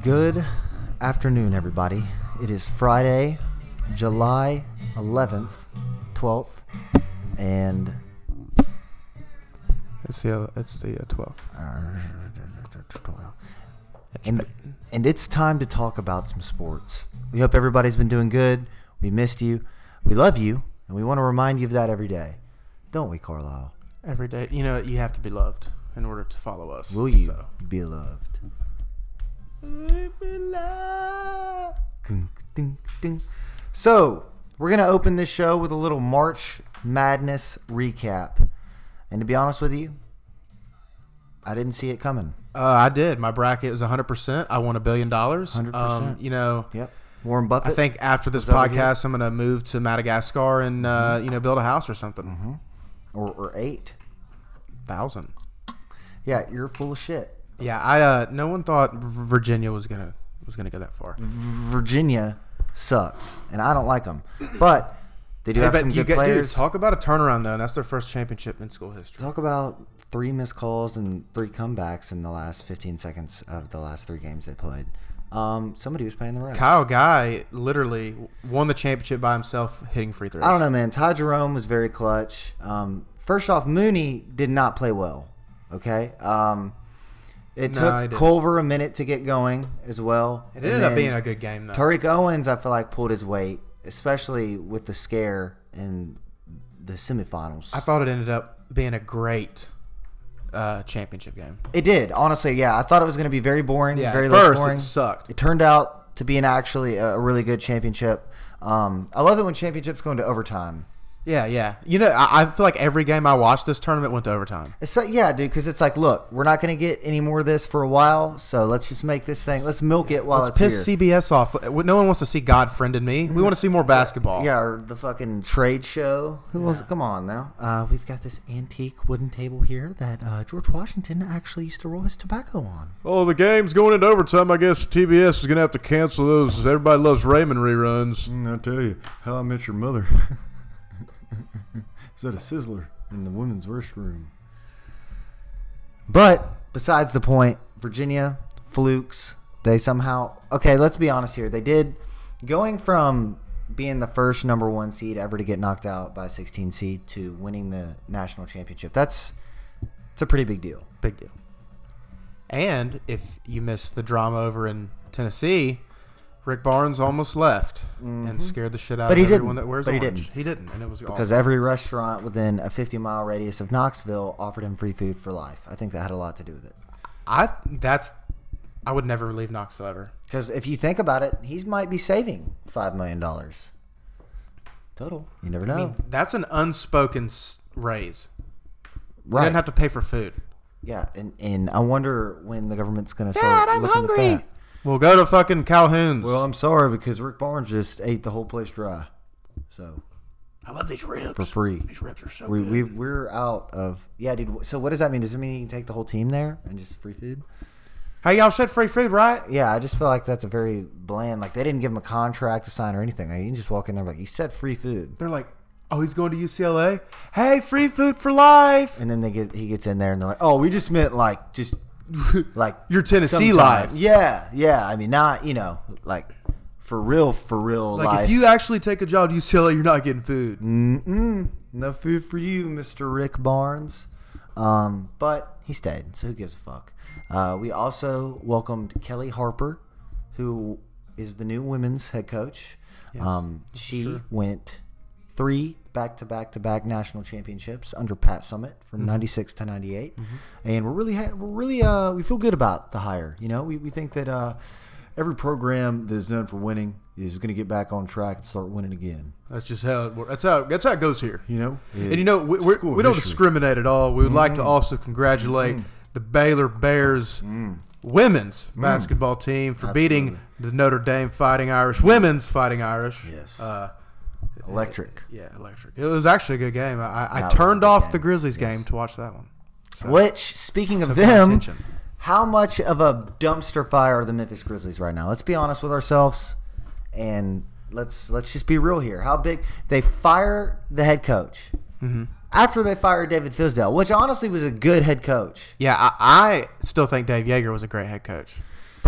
Good afternoon, everybody. It is Friday, July 11th, 12th, and it's the 12th. And it's time to talk about some sports. We hope everybody's been doing good. We missed you. We love you, and we want to remind you of that every day. Don't we, Carlisle? Every day. You know, you have to be loved in order to follow us. Will you be loved? So, we're going to open this show with a little March Madness recap. And to be honest with you, I didn't see it coming. I did. My bracket was 100%. I won $1 billion. 100%. Yep. Warren Buffett. I think after this podcast, I'm going to move to Madagascar and, build a house or something. Mm-hmm. Or 8,000. Yeah, you're full of shit. Yeah, no one thought Virginia was gonna go that far. Virginia sucks, and I don't like them. But they do have some good players. Dude, talk about a turnaround, though. And that's their first championship in school history. Talk about 3 missed calls and 3 comebacks in the last 15 seconds of the last 3 games they played. Somebody was paying the rest. Kyle Guy literally won the championship by himself hitting free throws. I don't know, man. Ty Jerome was very clutch. First off, Mooney did not play well. Okay. It took Culver a minute to get going as well. It ended up being a good game, though. Tariq Owens, I feel like, pulled his weight, especially with the scare in the semifinals. I thought it ended up being a great championship game. It did, honestly. Yeah, I thought it was going to be very boring, very low scoring. It sucked. It turned out to be actually a really good championship. I love it when championships go into overtime. Yeah. You know, I feel like every game I watched this tournament went to overtime. Yeah, dude, because it's like, look, we're not going to get any more of this for a while, so let's just make this thing. Let's milk it while it's here. Let's piss CBS off. No one wants to see God Friend in Me. We want to see more basketball. Yeah, or the fucking trade show. Come on now. We've got this antique wooden table here that George Washington actually used to roll his tobacco on. Oh, the game's going into overtime. I guess TBS is going to have to cancel those. Everybody loves Raymond reruns. I tell you, How I Met Your Mother. Is that a sizzler in the women's restroom? But besides the point, Virginia, flukes, they somehow... Okay, let's be honest here. They did... Going from being the first number 1 seed ever to get knocked out by a 16 seed to winning the national championship, it's a pretty big deal. Big deal. And if you missed the drama over in Tennessee... Rick Barnes almost left and scared the shit out of everyone that wears orange. He didn't, and it was because every restaurant within a 50-mile radius of Knoxville offered him free food for life. I think that had a lot to do with it. I would never leave Knoxville ever. Because if you think about it, he might be saving $5 million total. You never know. I mean, that's an unspoken raise. Right. You didn't have to pay for food. Yeah, and I wonder when the government's going to start looking hungry. At that. We'll go to fucking Calhoun's. Well, I'm sorry because Rick Barnes just ate the whole place dry. So I love these ribs for free. These ribs are so good. We're out of dude. So what does that mean? Does it mean you can take the whole team there and just free food? Hey, y'all said free food, right? Yeah, I just feel like that's a very bland. Like they didn't give him a contract to sign or anything. Like, you can just walk in there like you said free food. They're like, oh, he's going to UCLA. Hey, free food for life. And then he gets in there and they're like, oh, we just meant like just. Like your Tennessee life. Yeah. I mean, not, like for real like life. If you actually take a job at UCLA, you're not getting food. No food for you, Mr. Rick Barnes. But he stayed, so who gives a fuck? We also welcomed Kelly Harper, who is the new women's head coach. Yes, she went 3 back-to-back national championships under Pat Summitt from 96 to 98. And we feel good about the hire. We think that every program that is known for winning is going to get back on track and start winning again. That's just how it works. That's how it goes here. And we don't discriminate at all. We would like to also congratulate the Baylor Bears women's basketball team for beating the Notre Dame Fighting Irish women's Fighting Irish. Yes. Electric. Yeah, electric. It was actually a good game. I turned off the Grizzlies game to watch that one. So, which, speaking of them, how much of a dumpster fire are the Memphis Grizzlies right now? Let's be honest with ourselves, and let's just be real here. How big they fire the head coach after they fired David Fizdale, which honestly was a good head coach. Yeah, I still think Dave Yeager was a great head coach, but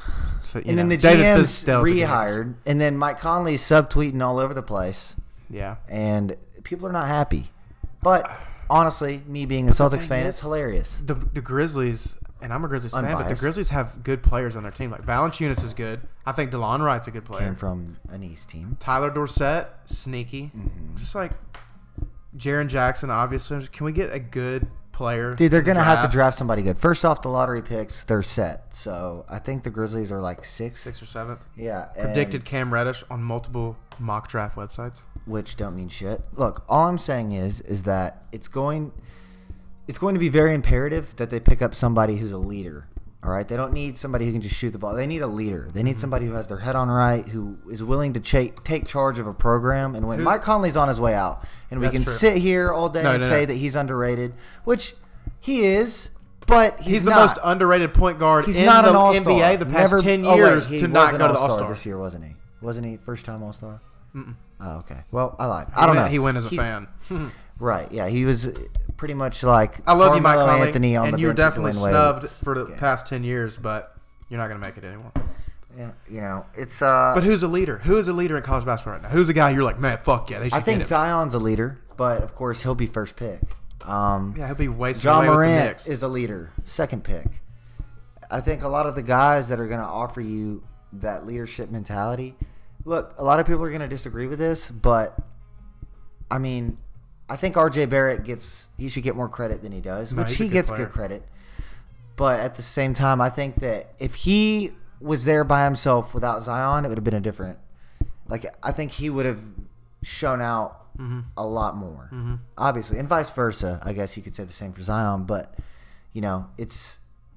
So, and then the GM's rehired, and then Mike Conley's subtweeting all over the place. Yeah. And people are not happy. But honestly, me being a Celtics fan, it's hilarious. The Grizzlies, and I'm a Grizzlies fan, but the Unbiased. Grizzlies have good players on their team. Like Valanciunas is good. I think DeLon Wright's a good player. Came from an East team. Tyler Dorsett, sneaky. Just like Jaren Jackson, obviously. Can we get a good player? Dude, they're going to have to draft somebody good. First off, the lottery picks, they're set. So I think the Grizzlies are like 6th. 6th or 7th. Yeah. Predicted Cam Reddish on multiple mock draft websites. Which don't mean shit. Look, all I'm saying is that it's going to be very imperative that they pick up somebody who's a leader. All right, they don't need somebody who can just shoot the ball. They need a leader. They need somebody who has their head on right, who is willing to take charge of a program. And when Mike Conley's on his way out, and we can sit here all day and say that he's underrated, which he is, but he's the not. most underrated point guard He's in not the an all-star. NBA the past 10 years to not go to the All-Star. This year, wasn't he? Wasn't he first time All-Star? Oh, okay. Well, I lied. I don't know. He went as a fan. Right, yeah. He was pretty much like I love you, Mike Carmelo Conley, Anthony on and the you were bench definitely with Dwayne snubbed Wade. for the past 10 years, but you're not going to make it anymore. Yeah, it's But who's a leader? Who is a leader in college basketball right now? Who's a guy you're like, man, fuck yeah, they should I think get him. Zion's a leader, but of course he'll be first pick. Yeah, he'll be wasted John away with the Morant Knicks. is a leader, second pick. I think a lot of the guys that are going to offer you that leadership mentality. Look, a lot of people are going to disagree with this, but I mean, I think RJ Barrett he should get more credit than he does, which he gets good credit. But at the same time, I think that if he was there by himself without Zion, it would have been a different. Like, I think he would have shown out a lot more, obviously, and vice versa. I guess you could say the same for Zion, but you know, it's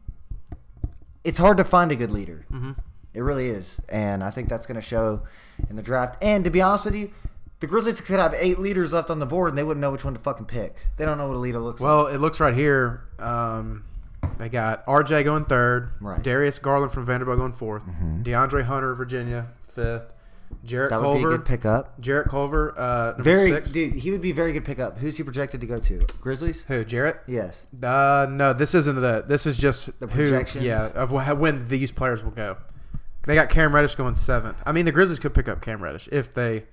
hard to find a good leader. It really is, and I think that's going to show in the draft. And to be honest with you, the Grizzlies could have 8 leaders left on the board, and they wouldn't know which one to fucking pick. They don't know what a leader looks like. Well, it looks right here. They got RJ going 3rd, Right. Darius Garland from Vanderbilt going 4th, DeAndre Hunter, Virginia 5th, Jarrett that would Culver. be a good pickup. Jarrett Culver, number Very 6. dude, he would be a very good pickup. Who's he projected to go to? Grizzlies? Who, Jarrett? Yes. No, this isn't the. This is just The projections? of when these players will go. They got Cam Reddish going 7th. I mean, the Grizzlies could pick up Cam Reddish if they.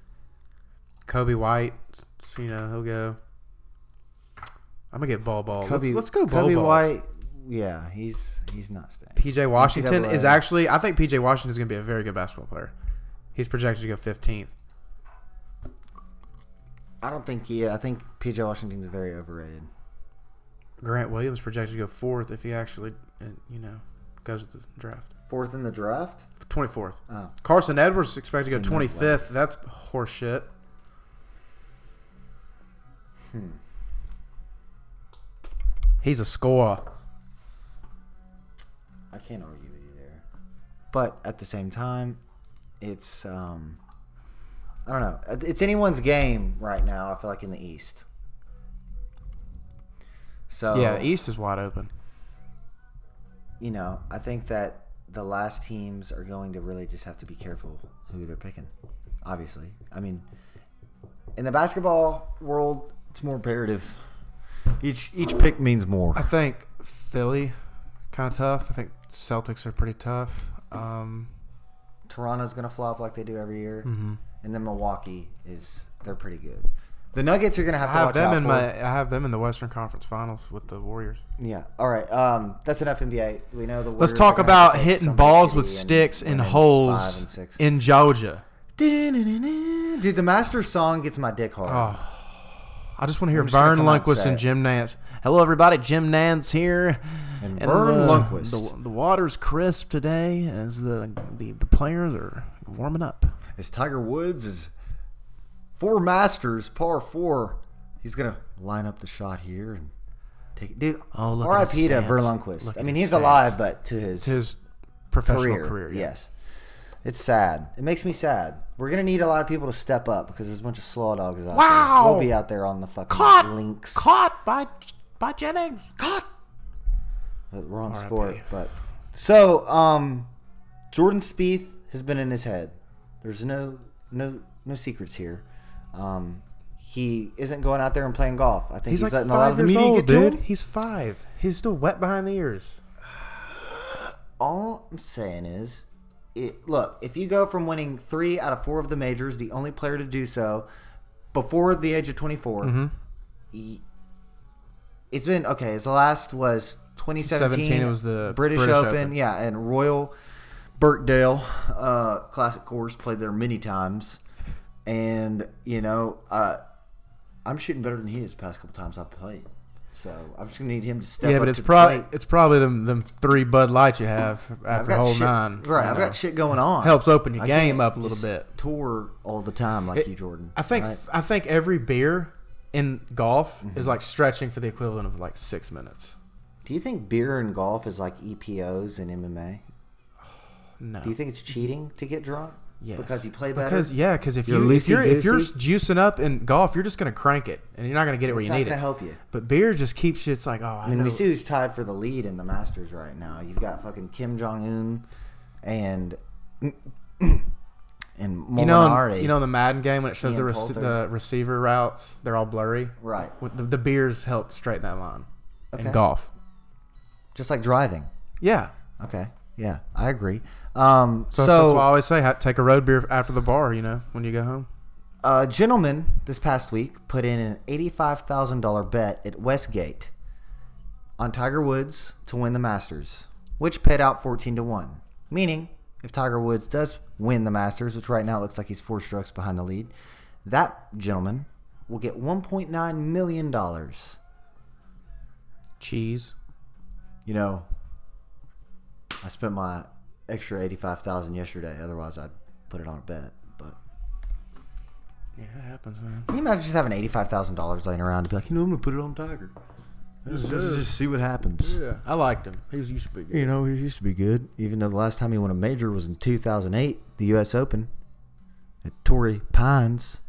Kobe White, you know, he'll go. I'm gonna get Ball. Let's go Ball. Kobe White, yeah, he's not staying. PJ Washington NCAA. is actually. I think PJ Washington is gonna be a very good basketball player. He's projected to go 15th. I don't think I think PJ Washington's very overrated. Grant Williams projected to go 4th if he actually, goes to the draft. 4th in the draft? 24th. Oh. Carson Edwards is expected to go Seen that 25th. That's horseshit. He's a scorer. I can't argue with you there. But at the same time, it's I don't know. It's anyone's game right now, I feel like, in the East. So Yeah, East is wide open. You know, I think that the last teams are going to really just have to be careful who they're picking. Obviously. I mean, in the basketball world, it's more imperative. Each pick means more. I think Philly, kind of tough. I think Celtics are pretty tough. Toronto's going to flop like they do every year. Mm-hmm. And then Milwaukee they're pretty good. The Nuggets are going to have to watch out for. I have them in the Western Conference Finals with the Warriors. Yeah. All right. That's enough NBA. We know the Let's Warriors talk are gonna have about to face hitting somebody balls shitty with and sticks in winning 5 holes and 6. in Georgia. Dude, the Masters song gets my dick hard. Oh, I just want to hear I'm just gonna Vern come out and Lundquist say and it. Jim Nance. Hello, everybody. Jim Nance here. And Vern Lundquist. The water's crisp today as the players are warming up. As Tiger Woods is 4 Masters, par 4. He's going to line up the shot here and take it. Dude, Oh, look at his RIP to stance. Vern Lundquist. Look I at mean, his he's stance. alive, but to his Professional career. Yeah. Yes. It's sad. It makes me sad. We're going to need a lot of people to step up because there's a bunch of slaw dogs out Wow. there. We'll be out there on the fucking links. Caught by Jennings. Caught. Wrong R.I.P. sport. But so, Jordan Spieth has been in his head. There's no secrets here. He isn't going out there and playing golf. I think he's like letting 5 a lot of the years media old, get to dude. him. He's 5. He's still wet behind the ears. All I'm saying is, look, if you go from winning 3 out of 4 of the majors, the only player to do so before the age of 24, it's been okay. His last was 2017. It was the British Open, yeah, and Royal Birkdale Classic course. Played there many times, and I'm shooting better than he is the past couple times I've played. So I'm just gonna need him to step up. Yeah, but it's probably them 3 Bud Lights you have after hole 9. Right, I've got shit going on. Helps open your I game can't up a little just bit. Tour all the time like you, Jordan. I think every beer in golf is like stretching for the equivalent of like 6 minutes. Do you think beer in golf is like EPOs in MMA? No. Do you think it's cheating to get drunk? Yes. Because you play better? Because if you're juicing up in golf, you're just going to crank it, and you're not going to get it where you need it. It's not going to help you. But beer just keeps you. It's like, I mean, we see who's tied for the lead in the Masters right now. You've got fucking Kim Jong-un and Molinari. You know in the Madden game when it shows Ian the receiver routes, they're all blurry. Right. The beers help straighten that line in golf. Just like driving. Yeah. Okay. Yeah, I agree. So that's why I always say take a road beer after the bar, when you go home. A gentleman this past week put in an $85,000 bet at Westgate on Tiger Woods to win the Masters, which paid out 14-1. Meaning, if Tiger Woods does win the Masters, which right now it looks like he's 4 strokes behind the lead, that gentleman will get $1.9 million. Cheese. I spent my extra $85,000 yesterday. Otherwise, I'd put it on a bet. But yeah, it happens, man. can you imagine just having $85,000 laying around to be like, I'm gonna put it on Tiger. Let's just see what happens. Yeah, I liked him. He used to be good. He used to be good. Even though the last time he won a major was in 2008, the U.S. Open at Torrey Pines.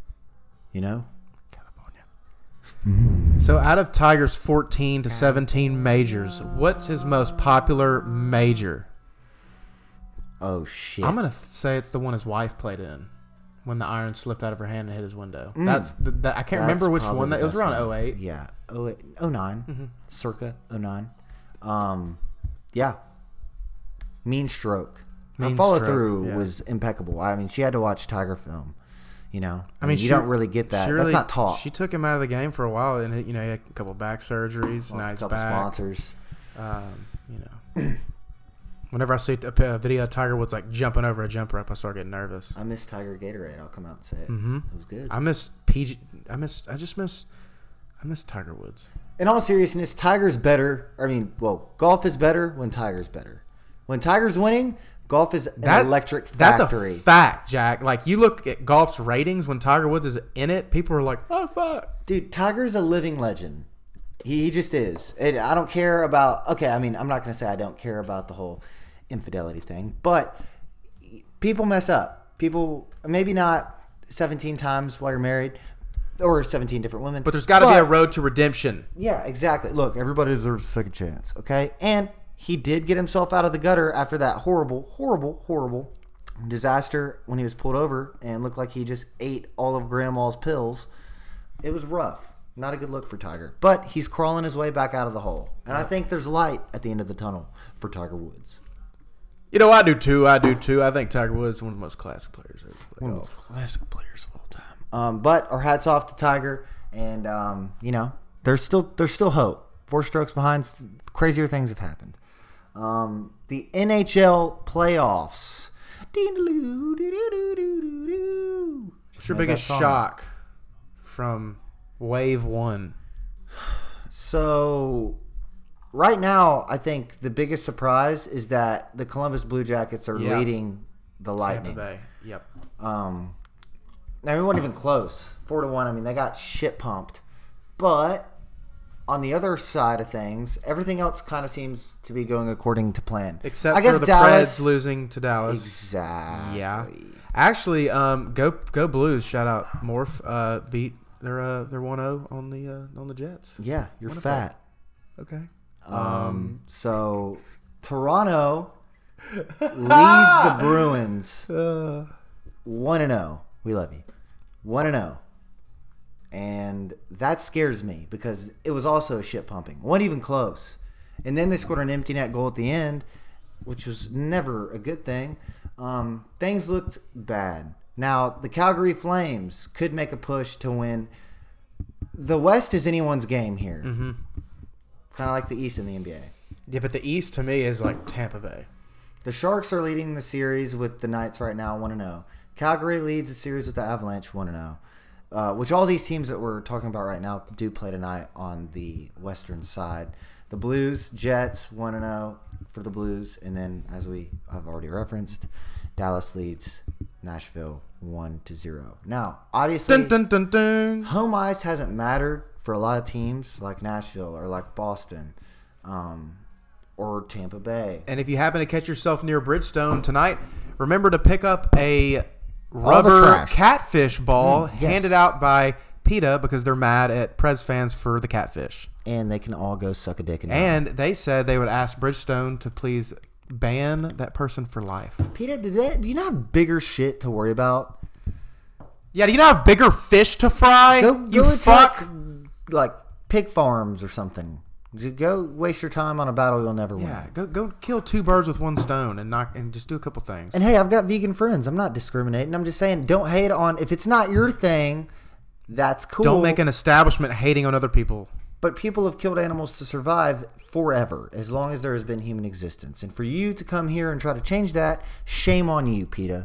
So out of Tiger's 14 to 17 majors, what's his most popular major? Oh, shit. I'm going to say it's the one his wife played in when the iron slipped out of her hand and hit his window. I can't remember which one. It was around 08. Yeah, 09. Mm-hmm. Circa 09. Yeah. Mean stroke. Her follow-through was impeccable. I mean, she had to watch Tiger film. You don't really get that. That's not taught. She took him out of the game for a while, and he had a couple back surgeries. Lost now he's a couple back. Sponsors. Whenever I see a video of Tiger Woods like jumping over a jump rope, I start getting nervous. I miss Tiger Gatorade. I'll come out and say it. Mm-hmm. It was good. I miss Tiger Woods. In all seriousness, Tiger's better. Golf is better when Tiger's better. When Tiger's winning, golf is an electric factory. That's a fact, Jack. Like, you look at golf's ratings when Tiger Woods is in it, people are like, oh, fuck. Dude, Tiger's a living legend. He just is. I don't care about... Okay, I'm not going to say I don't care about the whole infidelity thing, but people mess up. People, maybe not 17 times while you're married, or 17 different women. But there's got to be a road to redemption. Yeah, exactly. Look, everybody deserves a second chance, okay? And he did get himself out of the gutter after that horrible, horrible, horrible disaster when he was pulled over and looked like he just ate all of Grandma's pills. It was rough. Not a good look for Tiger. But he's crawling his way back out of the hole. And I think there's light at the end of the tunnel for Tiger Woods. I do too. I think Tiger Woods is one of the most classic players ever. One of the most classic players of all time. But our hats off to Tiger. And, there's still hope. 4 strokes behind, crazier things have happened. The NHL playoffs. What's your biggest shock from Wave 1? So, right now, I think the biggest surprise is that the Columbus Blue Jackets are leading the Lightning. Tampa Bay. Yep. Now, we weren't even close. 4-1. I mean, they got shit pumped. But on the other side of things, everything else kind of seems to be going according to plan. Except for the Preds losing to Dallas. Exactly. Yeah. Actually, go Blues! Shout out Morph. Beat their 1-0 on the Jets. Yeah, you're fat. Okay. So Toronto leads the Bruins 1-0. We love you. 1-0. And that scares me because it was also a shit pumping. Wasn't even close. And then they scored an empty net goal at the end. which was never a good thing, things looked bad. Now, the Calgary Flames could make a push to win. The West is anyone's game here. Mm-hmm. Kind of like the East in the NBA. Yeah, but the East to me is like Tampa Bay. The Sharks are leading the series with the Knights right now, 1-0. Calgary leads the series with the Avalanche, 1-0. Which all these teams that we're talking about right now do play tonight on the western side. The Blues, Jets, 1-0 for the Blues. And then, as I've already referenced, Dallas leads Nashville 1-0. Now, obviously, home ice hasn't mattered for a lot of teams like Nashville or like Boston or Tampa Bay. And if you happen to catch yourself near Bridgestone tonight, remember to pick up a rubber catfish ball handed out by PETA because they're mad at Prez fans for the catfish. And they can all go suck a dick. And they said they would ask Bridgestone to please ban that person for life. PETA, do you not have bigger shit to worry about? Yeah, do you not have bigger fish to fry? Go fuck like pig farms or something. Go waste your time on a battle you'll never win. Yeah, go kill 2 birds with 1 stone and just do a couple things. And hey, I've got vegan friends. I'm not discriminating. I'm just saying, don't hate on if it's not your thing. That's cool. Don't make an establishment hating on other people. But people have killed animals to survive forever, as long as there has been human existence. And for you to come here and try to change that, shame on you, PETA.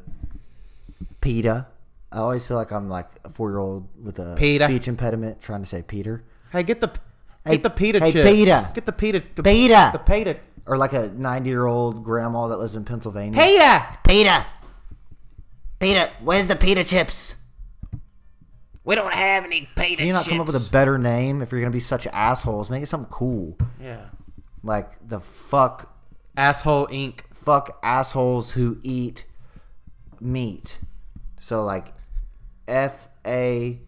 PETA. I always feel like I'm like a 4-year-old with a speech impediment trying to say Peter. Hey, get the PETA chips. PETA. Get the PETA. PETA. The PETA. Or like a 90-year-old grandma that lives in Pennsylvania. PETA. PETA. PETA. Where's the PETA chips? We don't have any PETA chips. Can you not come up with a better name if you're going to be such assholes? Make it something cool. Yeah. Like the fuck. Asshole Inc. Fuck assholes who eat meat. So like FAWEM.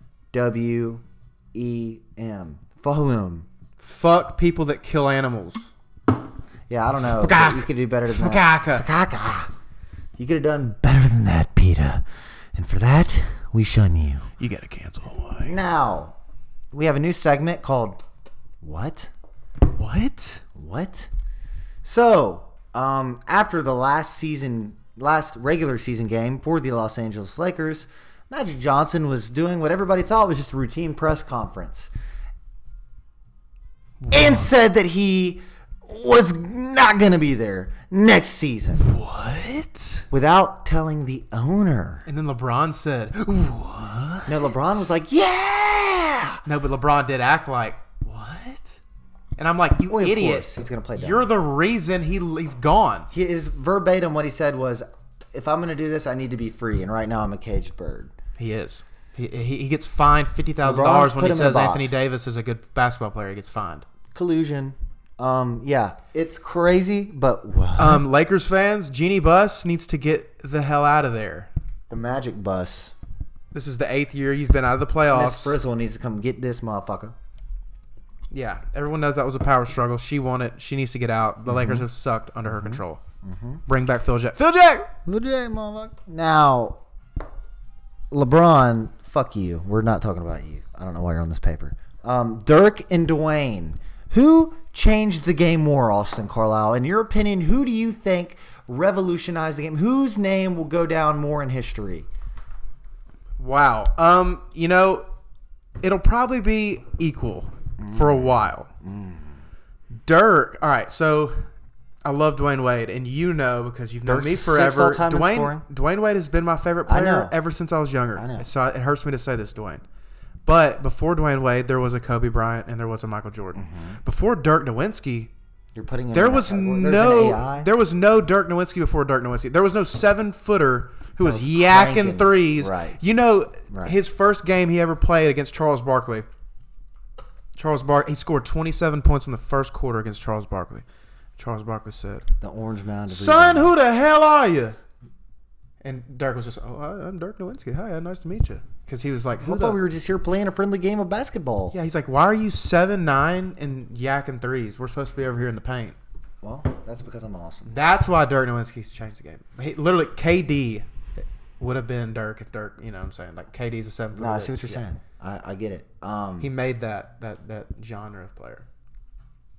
Fawum. Fuck people that kill animals. Yeah, I don't know. You could do better than that. You could have done better than that, PETA. And for that, we shun you. You gotta cancel Hawaii. Now, we have a new segment called What? What? So, after the last regular season game for the Los Angeles Lakers, Magic Johnson was doing what everybody thought was just a routine press conference. And said that he was not going to be there next season. What? Without telling the owner. And then LeBron said, what? No, LeBron was like, yeah! No, but LeBron did act like, what? And I'm like, you idiot. Of course, he's going to play dumb. You're the reason he's gone. His verbatim, what he said was, if I'm going to do this, I need to be free. And right now I'm a caged bird. He is. He gets fined $50,000 when he says Anthony Davis is a good basketball player. He gets fined. Collusion. Yeah, it's crazy, but what? Lakers fans, Jeannie Buss needs to get the hell out of there. The Magic Bus. This is the 8th year you've been out of the playoffs. Miss Frizzle needs to come get this motherfucker. Yeah, everyone knows that was a power struggle. She won it. She needs to get out. The Lakers have sucked under her control. Bring back Phil Jack. Phil Jack, motherfucker. Now, LeBron, fuck you. We're not talking about you. I don't know why you're on this paper. Dirk and Dwayne. Who changed the game more, Austin Carlisle? In your opinion, who do you think revolutionized the game? Whose name will go down more in history? Wow. It'll probably be equal for a while. Dirk. All right, so I love Dwayne Wade, and because you've known me forever. Dwayne Wade has been my favorite player ever since I was younger. I know. So it hurts me to say this, Dwayne. But before Dwayne Wade, there was a Kobe Bryant and there was a Michael Jordan. Before Dirk Nowitzki, you're putting there was no Dirk Nowitzki before Dirk Nowitzki. There was no 7-footer who was yakking cranking threes. Right. His first game he ever played against Charles Barkley. He scored 27 points in the first quarter against Charles Barkley. Charles Barkley said, "The Orange Mound." Son, who the hell are you? And Dirk was just, I'm Dirk Nowitzki. Hi, nice to meet you. Because he was like, I thought we were just here playing a friendly game of basketball. Yeah, he's like, why are you 7'9" and yakking threes? We're supposed to be over here in the paint. Well, that's because I'm awesome. That's why Dirk Nowitzki's changed the game. Literally, KD would have been Dirk if Dirk, you know what I'm saying? Like, KD's a 7-footer. No, I see what you're saying. I get it. He made that genre of player.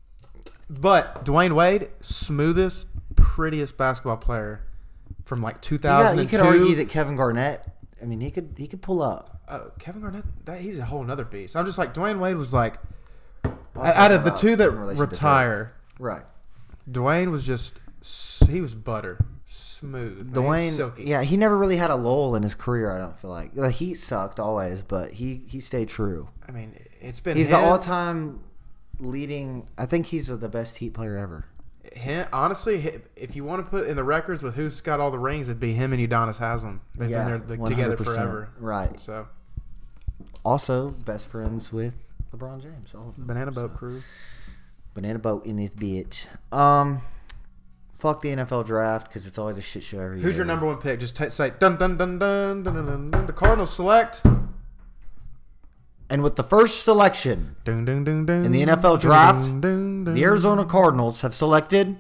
But Dwayne Wade, smoothest, prettiest basketball player from like 2002. You could argue that Kevin Garnett. I mean, he could pull up. Kevin Garnett, he's a whole nother beast. I'm just like Dwayne Wade was like out of the two that retire. Right. Dwayne was he was butter. Smooth. Dwayne, he never really had a lull in his career. I don't feel like the Heat sucked always, but he stayed true. I mean, he's the all-time leading. I think he's the best Heat player ever. Honestly, if you want to put in the records with who's got all the rings, it'd be him and Udonis Haslem. They've been there together forever, right? So, also best friends with LeBron James. All of them. Banana Boat crew. Banana boat in this bitch. Fuck the NFL draft because it's always a shit show every year. Who's your number one pick? Just say dun dun dun dun dun dun dun. The Cardinals select. And with the first selection dun, dun, dun, dun, in the NFL draft, dun, dun, dun, the Arizona Cardinals have selected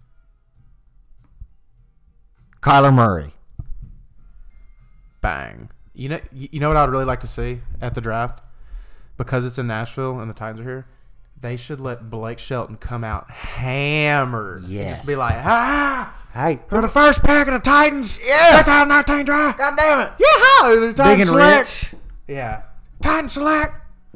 Kyler Murray. Bang. You know what I'd really like to see at the draft? Because it's in Nashville and the Titans are here. They should let Blake Shelton come out hammered. Yes. And just be like, Hey, we're the first pick of the Titans. Yeah. 2019 draft. God damn it. Yeah. Big and rich. Yeah. Titan select.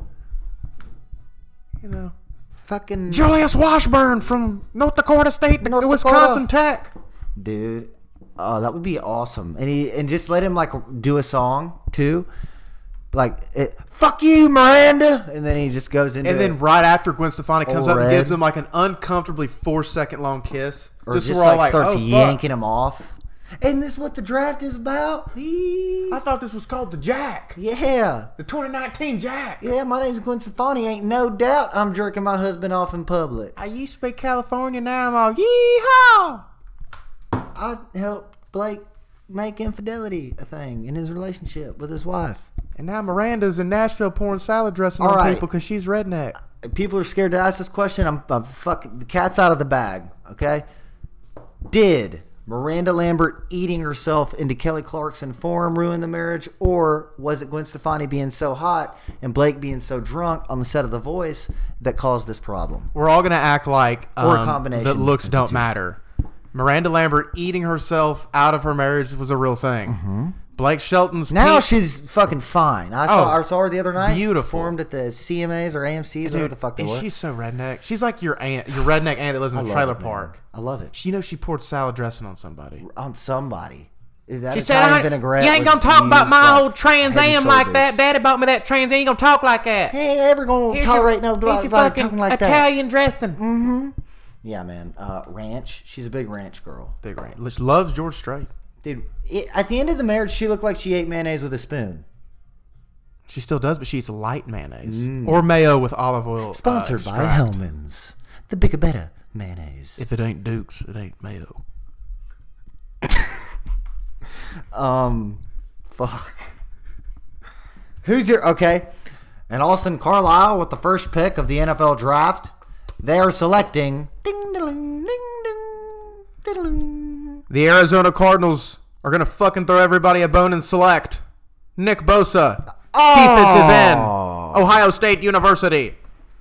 You know. Fucking Julius Washburn from North Dakota State, North Wisconsin Dakota. Tech. Dude. Oh, that would be awesome. And just let him like do a song too. Like, fuck you, Miranda. And then he just goes into And then right after Gwen Stefani comes up and Red. gives him like an uncomfortably 4-second long kiss. Or just we're all like starts oh, yanking him off. Isn't this what the draft is about? I thought this was called the Jack. Yeah. The 2019 Jack. Yeah, my name's Gwen Stefani. Ain't no doubt I'm jerking my husband off in public. I used to be California, now I'm all yeehaw. I helped Blake make infidelity a thing in his relationship with his wife. And now Miranda's in Nashville pouring salad dressing All on right. people because she's redneck. People are scared to ask this question. I'm fucking the cat's out of the bag. Okay. Did Miranda Lambert eating herself into Kelly Clarkson form ruin the marriage, or was it Gwen Stefani being so hot and Blake being so drunk on the set of The Voice that caused this problem? We're all going to act like Or a combination that looks of the don't two. matter. Miranda Lambert eating herself out of her marriage was a real thing. Mm-hmm. Blake Shelton's Now peak- she's fucking fine. I saw her the other night. beautiful. Performed at the CMAs or AMCs, whatever the fuck they and were. she's so redneck. She's like your aunt, your redneck aunt that lives in I a love trailer it, man. park. I love it. She she poured salad dressing on somebody. On somebody. That She said, Italian vinaigrette you ain't was gonna talk about used my like old Trans head and Am like that. shoulders. Daddy bought me that Trans Am. You ain't gonna talk like that. He ain't ever gonna Here's tolerate your, no here's your black fucking talking like that. Italian dressing. Yeah, man. Ranch. She's a big ranch girl. Big ranch. She loves George Strait. Dude, at the end of the marriage, she looked like she ate mayonnaise with a spoon. She still does, but she eats light mayonnaise or mayo with olive oil. Sponsored by extract. Hellman's. The bigger, better mayonnaise. If it ain't Duke's, it ain't mayo. Fuck. Who's your... Okay. And Austin Carlisle with the first pick of the NFL draft. They are selecting... Ding-da-ling, ding-ding, diddling. The Arizona Cardinals are gonna fucking throw everybody a bone and select Nick Bosa, defensive end, Ohio State University.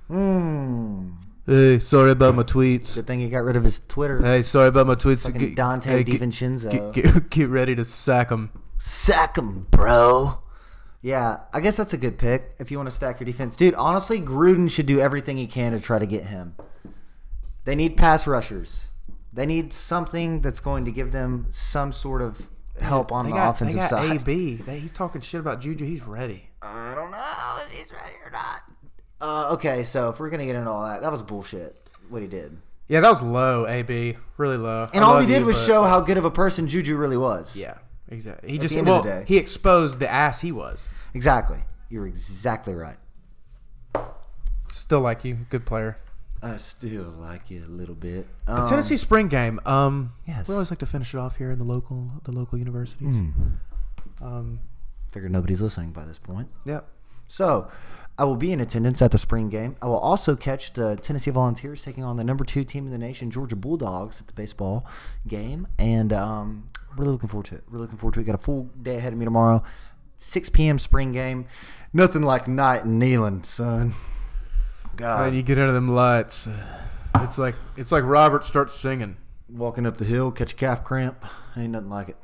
Hey, sorry about my tweets. Good thing he got rid of his Twitter. Hey, sorry about my tweets. Fucking Dante DiVincenzo. Get ready to sack him. Sack him, bro. Yeah, I guess that's a good pick if you want to stack your defense. Dude, honestly, Gruden should do everything he can to try to get him. They need pass rushers. They need something that's going to give them some sort of help on the offensive they got side. AB. He's talking shit about Juju. He's ready. I don't know if he's ready or not. Okay, so if we're going to get into all that, that was bullshit, what he did. Yeah, that was low, AB. Really low. And all he did was show how good of a person Juju really was. Yeah, exactly. He At just the end of the day. he exposed the ass he was. Exactly. You're exactly right. Still like you, good player. I still like you a little bit. The Tennessee spring game. Yes. We always like to finish it off here in the local universities. Figure nobody's listening by this point. Yep. So, I will be in attendance at the spring game. I will also catch the Tennessee Volunteers taking on the number 2 team in the nation, Georgia Bulldogs, at the baseball game. And really looking forward to it. Got a full day ahead of me tomorrow. 6 p.m. spring game. Nothing like night in Neyland, son. God. Man, you get into them lights. It's like Robert starts singing. Walking up the hill, catch a calf cramp. Ain't nothing like it.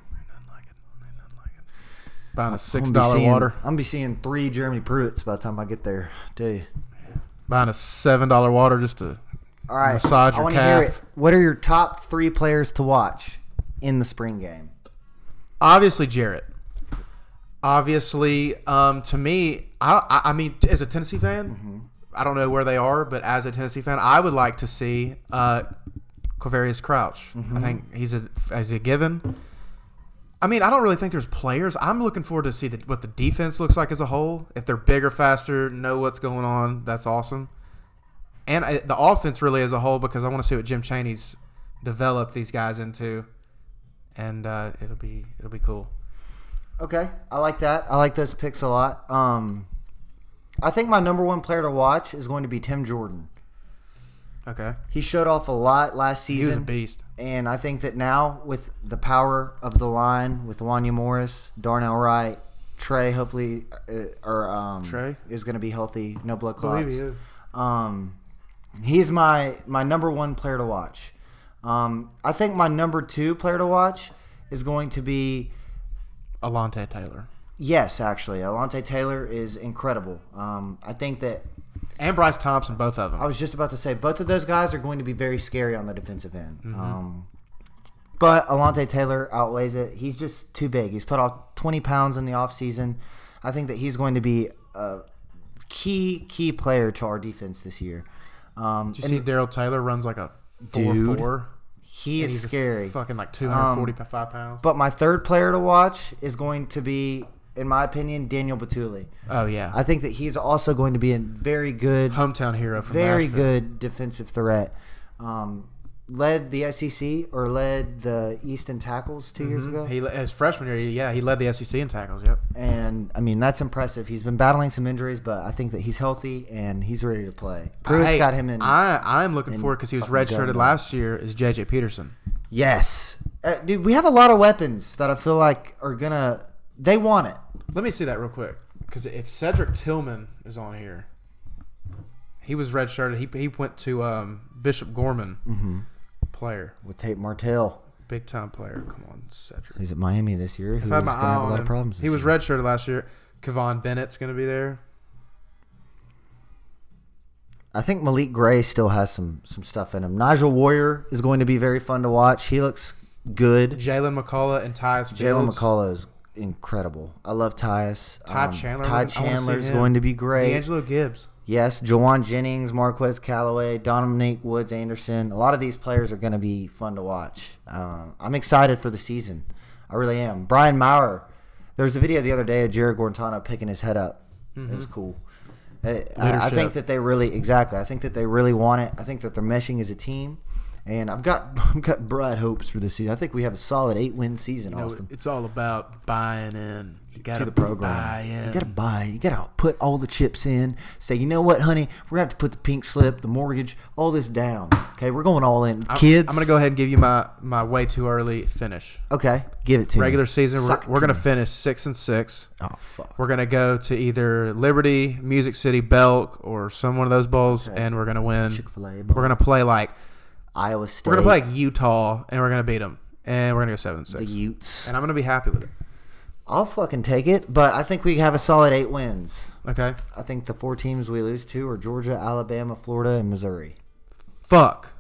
Buying a I'm $6 water. I'm gonna be seeing 3 Jeremy Pruitts by the time I get there. I tell you. Buying a $7 water just to All right, massage I your want to hear calf. it. What are your top 3 players to watch in the spring game? Obviously, Jarrett. Obviously, to me, I mean, as a Tennessee fan, I don't know where they are, but as a Tennessee fan, I would like to see Quavarius Crouch. I think he's a given. I mean, I don't really think there's players. I'm looking forward to see what the defense looks like as a whole. If they're bigger, faster, know what's going on, that's awesome. And the offense really as a whole, because I want to see what Jim Chaney's developed these guys into, and it'll be cool. Okay, I like that. I like those picks a lot. I think my number 1 player to watch is going to be Tim Jordan. Okay, He showed off a lot last season. he was a beast. And I think that now with the power of the line, with Wanya Morris, Darnell Wright, Trey, hopefully, Trey is going to be healthy, no blood I believe clots. he is. He's my number 1 player to watch. I think my number 2 player to watch is going to be Alontae Taylor yes, actually, Alontae Taylor is incredible. I think that and Bryce Thompson, both of them. I was just about to say both of those guys are going to be very scary on the defensive end. But Alontae Taylor outweighs it. He's just too big. He's put off 20 pounds in the offseason. I think that he's going to be a key player to our defense this year. Did you see Daryl Taylor runs like a 4.4? He is scary. Fucking like 245 pounds. But my 3rd player to watch is going to be, in my opinion, Daniel Batuli. Oh yeah, I think that he's also going to be a very good, hometown hero from very Nashville. good defensive threat. Led the SEC or led the East in tackles 2 years ago. His freshman year, he led the SEC in tackles. Yep. And I mean that's impressive. He's been battling some injuries, but I think that he's healthy and he's ready to play. Pruitt's got him in. I'm looking forward because he was fucking redshirted juggernaut. last year. Is JJ Peterson? Yes, dude. We have a lot of weapons that I feel like are gonna. They want it. Let me see that real quick, because if Cedric Tillman is on here, he was redshirted. He went to Bishop Gorman, player, With Tate Martell. big time player. Come on, Cedric. He's at Miami this year. If I had my eye on him, he was redshirted last year. Kevon Bennett's going to be there. I think Malik Gray still has some stuff in him. Nigel Warrior is going to be very fun to watch. He looks good. Jalen McCullough and Tyus Fields. Jalen McCullough is incredible. I love Tyus. Ty Chandler. Ty I wanna see Chandler is him. going to be great. D'Angelo Gibbs. Yes, Jawan Jennings, Marquez Callaway, Dominique Woods Anderson. A lot of these players are going to be fun to watch. I'm excited for the season. I really am. Brian Maurer. There was a video the other day of Jared Gortano picking his head up. It was cool. I think that they really I think that they really want it. I think that they're meshing as a team, and I've got bright hopes for this season. I think we have a solid 8-win season, Austin. It's all about buying in. You got To the program. buy in. You got to buy. You got to put all the chips in. Say, you know what, honey? We're going to have to put the pink slip, the mortgage, all this down. Okay, we're going all in. Kids. I'm going to go ahead and give you my way too early finish. Okay, give it to me. Regular season, Suck it we're going to me. finish 6-6. Oh, fuck. We're going to go to either Liberty, Music City, Belk, or some one of those bowls, and we're going to win. Chick-fil-A We're going to play like Iowa State. we're going to play like Utah, and we're going to beat them, and we're going to go 7-6. the Utes. And I'm going to be happy with it. I'll fucking take it, but I think we have a solid 8 wins. Okay. I think the 4 teams we lose to are Georgia, Alabama, Florida, and Missouri. Fuck.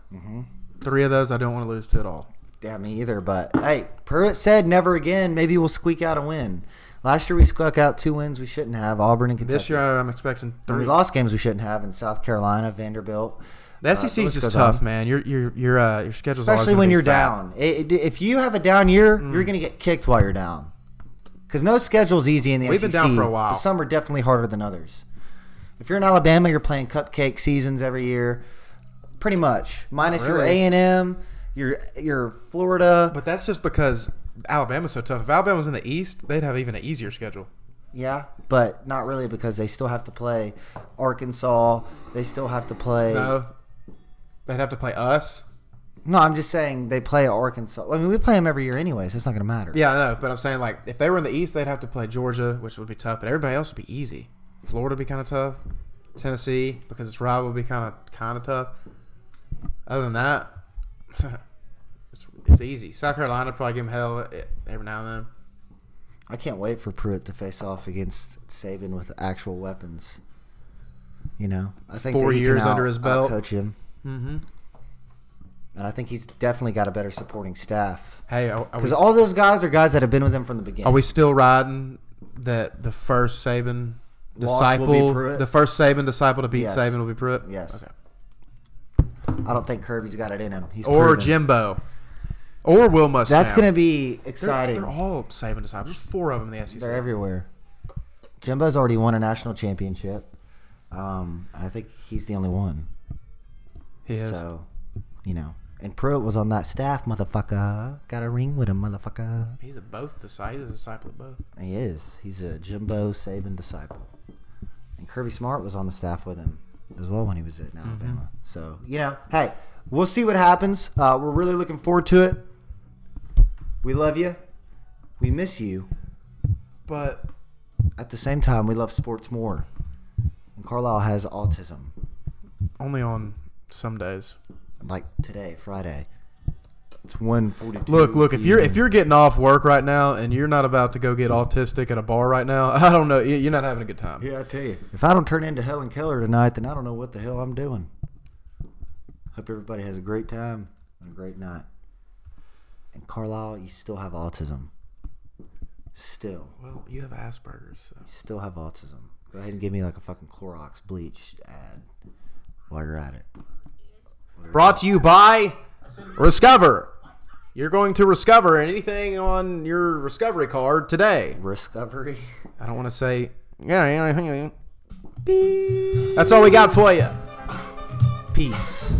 3 of those I don't want to lose to at all. Yeah, me either. But hey, Pruitt said never again. Maybe we'll squeak out a win. Last year we squeaked out 2 wins we shouldn't have. Auburn and Kentucky. This year I'm expecting And 3. we lost games we shouldn't have in South Carolina, Vanderbilt. The SEC is just tough, man. Your schedule's always Especially gonna when be you're fat. down. If you have a down year, you're going to get kicked while you're down. Because no schedule's easy in the We've SEC. been down for a while. But some are definitely harder than others. If you're in Alabama, you're playing cupcake seasons every year. Pretty much. Minus your Really? A&M, your Florida. But that's just because Alabama's so tough. If Alabama was in the East, they'd have even an easier schedule. Yeah, but not really because they still have to play Arkansas. They still have to play. No. They'd have to play us. No, I'm just saying they play Arkansas. I mean, we play them every year anyway, so it's not going to matter. Yeah, I know. But I'm saying, like, if they were in the East, they'd have to play Georgia, which would be tough. But everybody else would be easy. Florida would be kind of tough. Tennessee, because its rival, would be kind of tough. Other than that, it's easy. South Carolina probably give him hell every now and then. I can't wait for Pruitt to face off against Saban with actual weapons. You know, I think 4 that he years can under his belt. coach him, Mm-hmm. and I think he's definitely got a better supporting staff. Hey, Because all those guys are guys that have been with him from the beginning. are we still riding that the first Saban Loss will be disciple, Pruitt? the first Saban disciple to beat Yes. Saban will be Pruitt? Yes. Okay. I don't think Kirby's got it in him. He's Or proven. Jimbo. Or Will Muschamp. That's going to be They're, exciting. they're all Saban disciples. There's 4 of them in the SEC. They're everywhere. Jimbo's already won a national championship. I think he's the only one. He is. So, you know. And Pruitt was on that staff, motherfucker. Got a ring with him, motherfucker. He's a disciple of both. He is. He's a Jimbo Saban disciple. And Kirby Smart was on the staff with him as well when he was at Alabama. So, you know, hey, we'll see what happens. We're really looking forward to it. We love you. We miss you. But At the same time, we love sports more. And Carlisle has autism. only on some days. Like today, Friday. It's 1:42. Look, if you're getting off work right now and you're not about to go get autistic at a bar right now, I don't know. You're not having a good time. Yeah, I tell you. If I don't turn into Helen Keller tonight, then I don't know what the hell I'm doing. Hope everybody has a great time and a great night. And Carlisle, you still have autism. Still. Well, you have Asperger's. So. You still have autism. Go ahead and give me like a fucking Clorox bleach ad while you're at it. Brought to you by Discover. You're going to discover anything on your Discovery card today. Discovery. I don't want to say. Yeah. That's all we got for you. Peace.